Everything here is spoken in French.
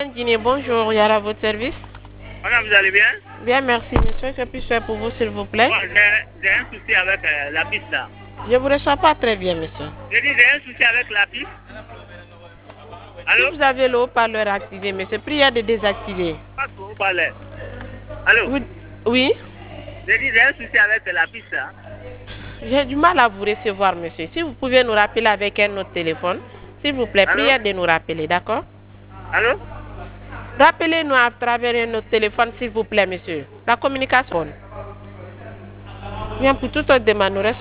Dîner, bonjour, Yara, votre service. Madame, vous allez bien? Bien, merci, monsieur. Que puis-je faire pour vous, s'il vous plaît? Moi, j'ai un souci avec la piste là. Je ne vous reçois pas très bien, monsieur. J'ai dit, j'ai un souci avec la piste. Si Allô? vous avez le haut-parleur activé, monsieur, priez de désactiver. Pas que vous parlez. Allô? Oui? J'ai dit, j'ai un souci avec la piste là. J'ai du mal à vous recevoir, monsieur. Si vous pouvez nous rappeler avec un autre téléphone, s'il vous plaît, Allô? priez de nous rappeler, d'accord? Allô? Rappelez-nous à travers un autre téléphone, s'il vous plaît, monsieur. La communication. Bien, pour toute autre demande, nous restons